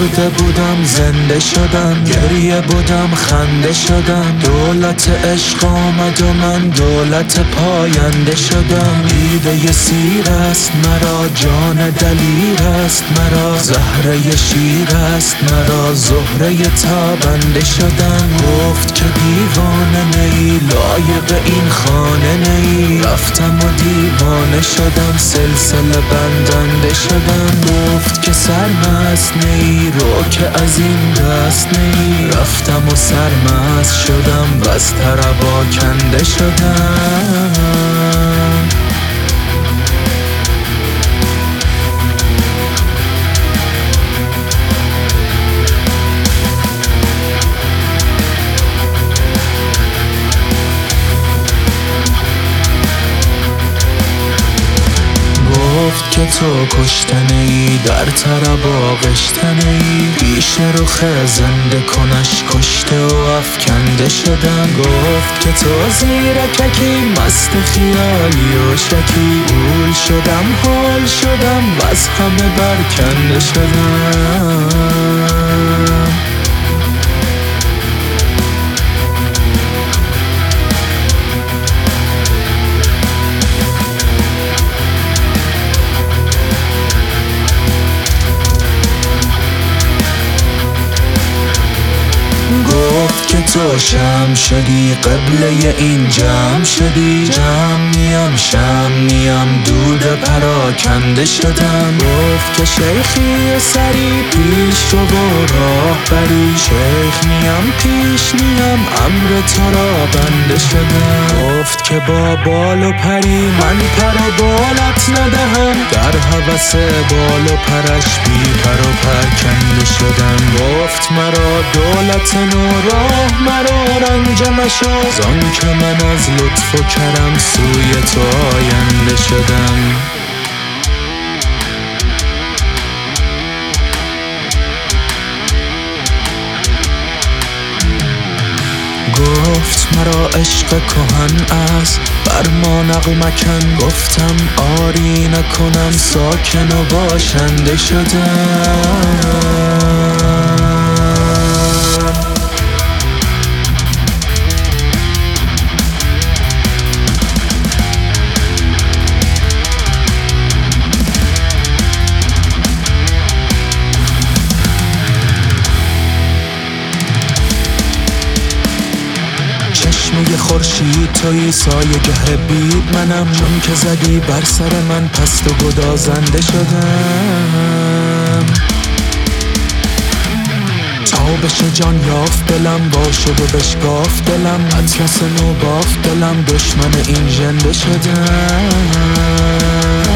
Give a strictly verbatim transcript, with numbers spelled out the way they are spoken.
مرده بودم زنده شدم، گریه بودم خنده شدم. دولت عشق آمد و من دولت پاینده شدم. دیده سیر است مرا، جان دلیر است مرا، زهره شیر است مرا، زهره تابنده شدم. گفت که دیوانه نی، لایق این خانه نی. رفتم و دیوانه شدم، سلسله بندنده شدم. گفت که سرمست نی، رو که از این دست نی. رفتم و سرمست شدم و از طربا کنده شدم. گفت که تو کشتنه ای، در طرب آغشتنه ای. پیش رخ زنده کنش کشته و افکنده شدم. گفت که تو زیرککی، مست خیالی و شکی. گول شدم حال شدم و از همه برکنده شدم. گفت که تو شم شدی، قبله این جمع شدی. جمع نیم شم نیم، دود پراکنده شدم. گفت که شیخی سری، پیش رو و راه بری. شیخ نیم پیش نیم، امر تو را بنده شدم. گفت که با بال و پری، من پر و بالت ندهم. در هوس بال و پرش بی پر و پرکنده شدم. گفت مرا دولت نو، راه مرا رنج مشو. زان که من از لطف و کرم سوی تو آینده شدم. گفت مرا عشق کهن است، بر ما نغمکن. گفتم آری نکنم، ساکن و باشنده شدم. چشمه خورشید توی، سایه گه بید منم. چون که زدی بر سر من، پست و گدازنده شدم. تابش جان یافت دلم، باشد و بشکاف دلم. اطلس نو باف دلم، دشمن این ژنده شدم.